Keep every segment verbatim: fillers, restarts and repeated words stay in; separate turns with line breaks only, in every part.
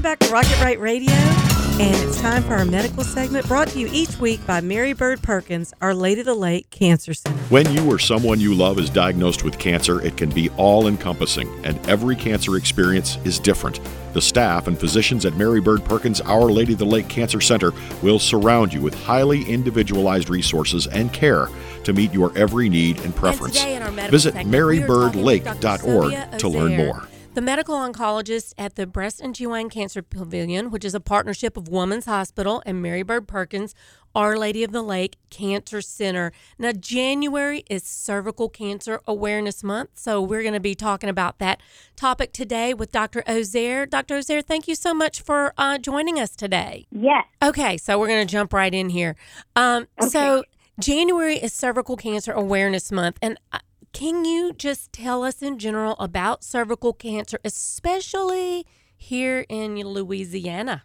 back to Rocket Right Radio, and it's time for our medical segment brought to you each week by Mary Bird Perkins, Our Lady of the Lake Cancer Center.
When you or someone you love is diagnosed with cancer, it can be all-encompassing, and every cancer experience is different. The staff and physicians at Mary Bird Perkins, Our Lady of the Lake Cancer Center will surround you with highly individualized resources and care to meet your every need and preference.
And
Visit
segment,
mary bird lake dot org to learn more.
The medical oncologist at the Breast and G Y N Cancer Pavilion, which is a partnership of Women's Hospital and Mary Bird Perkins, Our Lady of the Lake Cancer Center. Now, January is Cervical Cancer Awareness Month, so we're going to be talking about that topic today with Doctor Ozair. Doctor Ozair, thank you so much for uh, joining us today.
Yes.
Okay, so we're going to jump right in here. Um,
Okay.
So January is Cervical Cancer Awareness Month, and uh, can you just tell us in general about cervical cancer, especially here in Louisiana?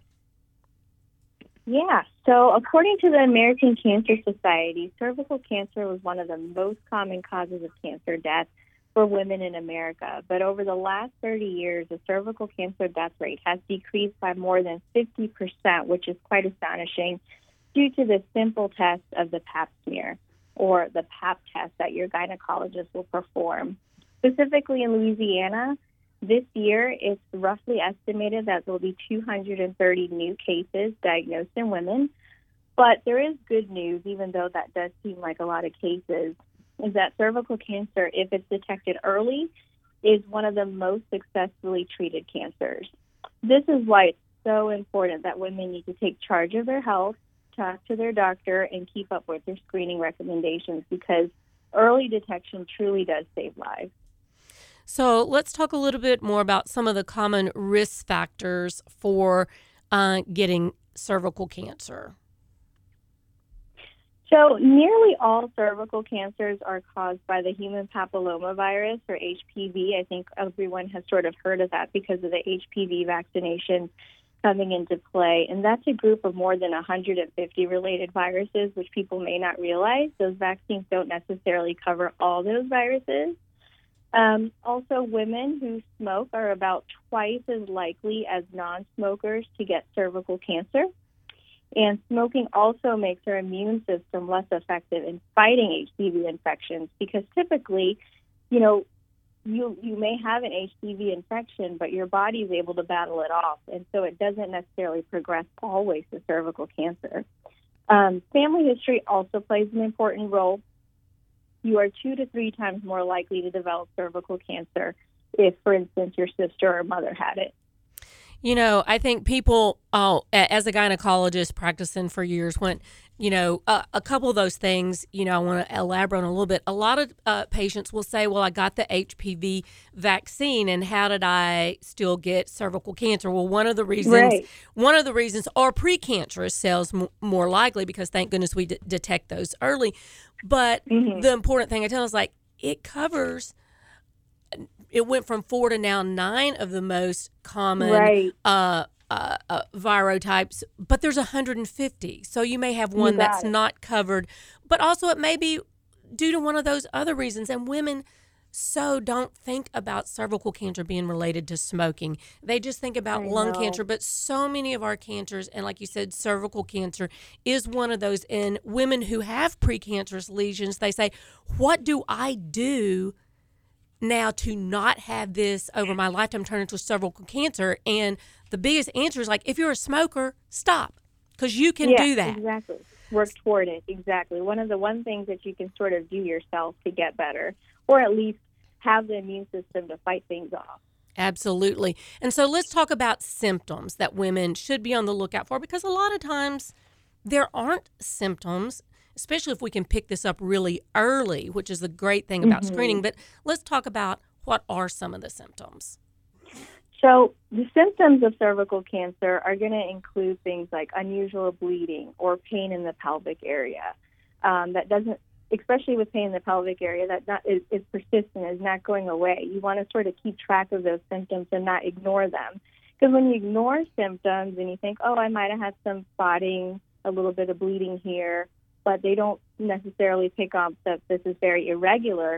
Yeah. So according to the American Cancer Society, cervical cancer was one of the most common causes of cancer death for women in America. But over the last thirty years, the cervical cancer death rate has decreased by more than fifty percent, which is quite astonishing, due to the simple test of the pap smear, or the pap test that your gynecologist will perform. Specifically in Louisiana, this year it's roughly estimated that there will be two hundred thirty new cases diagnosed in women. But there is good news, even though that does seem like a lot of cases, is that cervical cancer, if it's detected early, is one of the most successfully treated cancers. This is why it's so important that women need to take charge of their health, talk to their doctor, and keep up with their screening recommendations, because early detection truly does save lives.
So let's talk a little bit more about some of the common risk factors for uh, getting cervical cancer.
So nearly all cervical cancers are caused by the human papillomavirus, or H P V. I think everyone has sort of heard of that because of the H P V vaccination coming into play. And that's a group of more than one hundred fifty related viruses, which people may not realize. Those vaccines don't necessarily cover all those viruses. Um, also, women who smoke are about twice as likely as non-smokers to get cervical cancer. And smoking also makes our immune system less effective in fighting H P V infections, because typically, you know, You you may have an H P V infection, but your body is able to battle it off, and so it doesn't necessarily progress always to cervical cancer. Um, family history also plays an important role. You are two to three times more likely to develop cervical cancer if, for instance, your sister or mother had it.
You know, I think people, oh, a- as a gynecologist practicing for years, when, you know, uh, a couple of those things, you know, I want to elaborate on a little bit. A lot of uh, patients will say, well, I got the H P V vaccine, and how did I still get cervical cancer? Well, one of the reasons,
Right.
one of the reasons are precancerous cells m- more likely, because thank goodness we d- detect those early. But
Mhm.
the important thing I tell is, like, it covers, it went from four to now nine of the most common
Right.
uh, uh, uh, virotypes, but there's one hundred fifty. So you may have one
You got
that's
it.
not covered, but also it may be due to one of those other reasons. And women so don't think about cervical cancer being related to smoking. They just think about
I
lung
know.
cancer, but so many of our cancers, and like you said, cervical cancer is one of those. In women who have precancerous lesions, they say, what do I do now to not have this over my lifetime turn into cervical cancer? And the biggest answer is, like, if you're a smoker, stop, because you can
yeah,
do that.
Exactly. Work toward it. Exactly. One of the one things that you can sort of do yourself to get better, or at least have the immune system to fight things off.
Absolutely. And so let's talk about symptoms that women should be on the lookout for, because a lot of times there aren't symptoms, especially if we can pick this up really early, which is the great thing about
Mhm.
screening. But let's talk about what are some of the symptoms.
So the symptoms of cervical cancer are going to include things like unusual bleeding or pain in the pelvic area. Um, that doesn't, especially with pain in the pelvic area, that not, is, is persistent, is not going away. You want to sort of keep track of those symptoms and not ignore them. Because when you ignore symptoms and you think, oh, I might have had some spotting, a little bit of bleeding here, but they don't necessarily pick up that this is very irregular,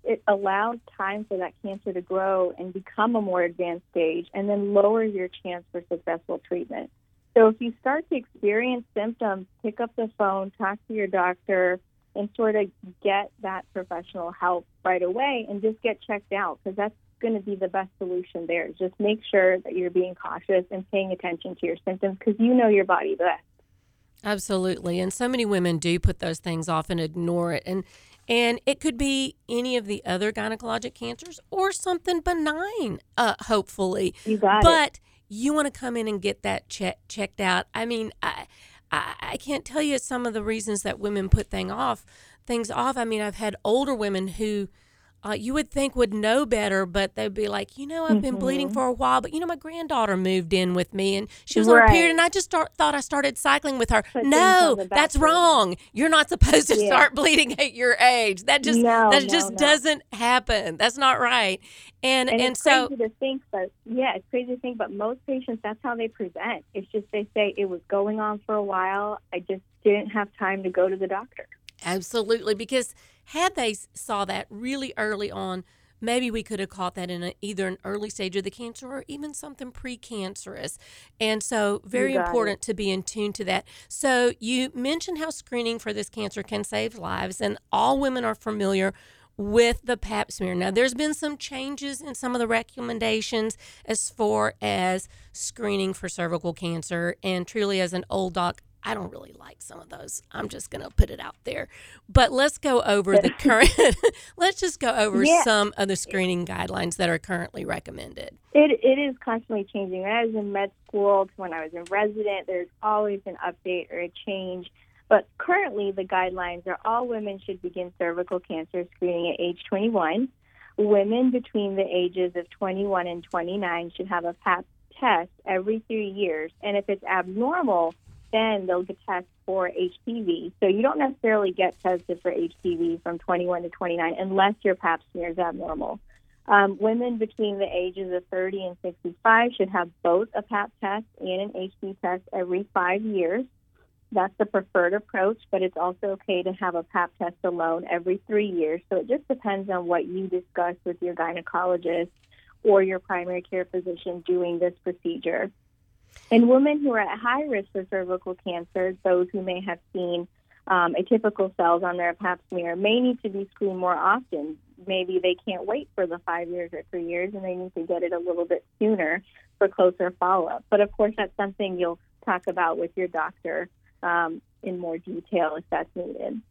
it allows time for that cancer to grow and become a more advanced stage, and then lowers your chance for successful treatment. So if you start to experience symptoms, pick up the phone, talk to your doctor, and sort of get that professional help right away and just get checked out, because that's going to be the best solution there. Just make sure that you're being cautious and paying attention to your symptoms, because you know your body best.
Absolutely. And so many women do put those things off and ignore it. And and it could be any of the other gynecologic cancers or something benign, uh, hopefully.
You got
but
it.
you want to come in and get that check, checked out. I mean, I, I I can't tell you some of the reasons that women put thing off, things off. I mean, I've had older women who Uh, you would think would know better, but they'd be like, you know, I've been
Mm-hmm.
bleeding for a while, but, you know, my granddaughter moved in with me, and she was on her
Right.
period, and I just start, thought I started cycling with her.
Put things
No,
on the back
that's
burner.
wrong. You're not supposed to
Yeah.
start bleeding at your age. That just
No,
that
no,
just
no.
doesn't happen. That's not right. And
And,
and,
it's
so
crazy to think, but yeah, it's crazy to think, but most patients, that's how they present. It's just they say it was going on for a while. I just didn't have time to go to the doctor.
absolutely, because had they s- saw that really early on, maybe we could have caught that in a, either an early stage of the cancer or even something precancerous. And so very
You got
important to be in tune to that. So you mentioned how screening for this cancer can save lives, and all women are familiar with the pap smear. Now, there's been some changes in some of the recommendations as far as screening for cervical cancer, and truly as an old doc, I don't really like some of those. I'm just going to put it out there. But let's go over the current, let's just go over
Yeah.
some of the screening guidelines that are currently recommended.
It It is constantly changing. When I was in med school to when I was in resident, there's always an update or a change. But currently, the guidelines are all women should begin cervical cancer screening at age twenty-one. Women between the ages of twenty-one and twenty-nine should have a pap test every three years. And if it's abnormal, then they'll get tested for H P V. So you don't necessarily get tested for H P V from twenty-one to twenty-nine unless your pap smear is abnormal. Um, women between the ages of thirty and sixty-five should have both a pap test and an H P V test every five years. That's the preferred approach, but it's also okay to have a pap test alone every three years. So it just depends on what you discuss with your gynecologist or your primary care physician doing this procedure. And women who are at high risk for cervical cancer, those who may have seen um, atypical cells on their pap smear, may need to be screened more often. Maybe they can't wait for the five years or three years, and they need to get it a little bit sooner for closer follow-up. But, of course, that's something you'll talk about with your doctor um, in more detail if that's needed.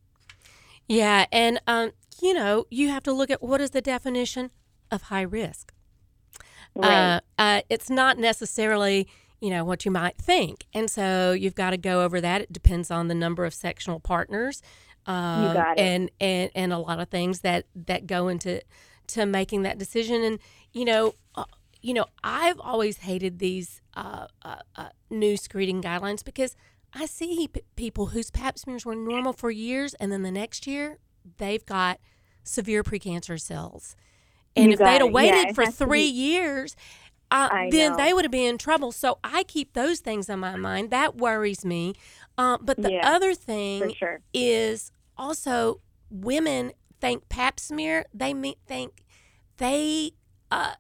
Yeah, and, um, you know, you have to look at what is the definition of high risk.
Right.
Uh, uh, it's not necessarily, you know, what you might think. And so you've got to go over that. It depends on the number of sectional partners. Um,
You got it.
And, and, and a lot of things that, that go into to making that decision. And, you know, uh, you know, I've always hated these uh, uh, uh, new screening guidelines because I see p- people whose pap smears were normal for years, and then the next year they've got severe precancerous cells. And
You
if
got
they'd have
it.
waited
Yeah, it
for
has to
three
be-
years, uh,
I
then
know.
they would have been in trouble. So I keep those things in my mind. That worries me. Uh, but the
Yeah,
other
for
thing
sure.
is also women think pap smear. They me- think they uh,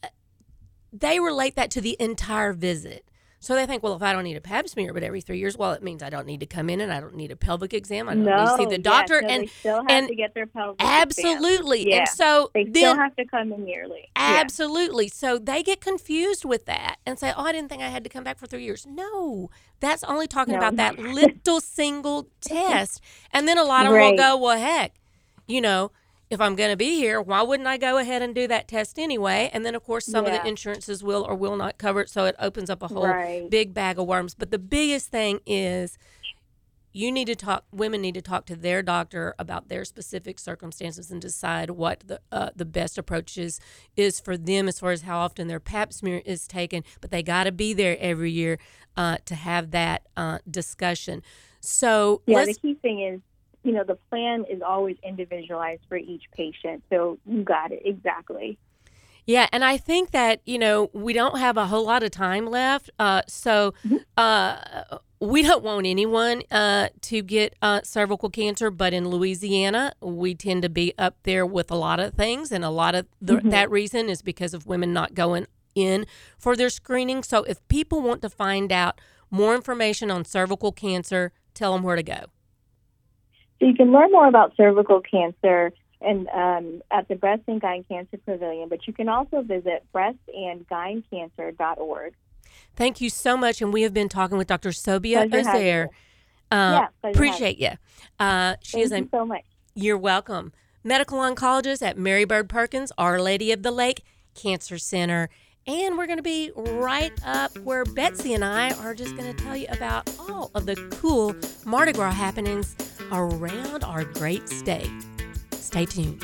they relate that to the entire visit. So they think, well, if I don't need a pap smear, but every three years, well, it means I don't need to come in and I don't need a pelvic exam. I don't
No,
need to see the doctor.
yes, no,
and
they still have
and
to get their pelvic exam.
absolutely.
Yeah.
And so
They
then
still have to come in yearly. Yeah.
absolutely. So they get confused with that and say, oh, I didn't think I had to come back for three years. No, that's only talking
No.
about that little single test. And then a lot of them will
Right.
go, well, heck, you know, if I'm going to be here, why wouldn't I go ahead and do that test anyway? And then, of course, some of
Yeah.
the insurances will or will not cover it. So it opens up a whole
Right.
big bag of worms. But the biggest thing is you need to talk, women need to talk to their doctor about their specific circumstances and decide what the uh, the best approach is, is for them as far as how often their pap smear is taken. But they got to be there every year uh, to have that uh, discussion. So
Yeah,
let's
the key thing is, you know, the plan is always individualized for each patient. So you got it. Exactly.
Yeah, and I think that, you know, we don't have a whole lot of time left. Uh, so uh, we don't want anyone uh, to get uh, cervical cancer, but in Louisiana, we tend to be up there with a lot of things, and a lot of the, mm-hmm. that reason is because of women not going in for their screening. So if people want to find out more information on cervical cancer, tell them where to go.
So you can learn more about cervical cancer and um, at the Breast and Gyne Cancer Pavilion, but you can also visit breast and gyne cancer dot org.
Thank you so much, and we have been talking with Doctor Sobia Ozair. Uh,
yeah,
appreciate you. Uh, she
Thank
is a,
you so much.
You're welcome. Medical oncologist at Mary Bird Perkins, Our Lady of the Lake Cancer Center. And we're going to be right up where Betsy and I are just going to tell you about all of the cool Mardi Gras happenings around our great state. Stay tuned.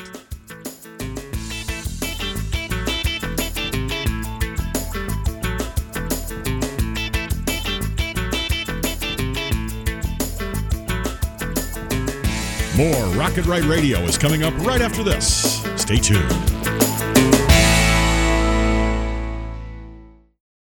More Rocket Right Radio is coming up right after this. Stay tuned.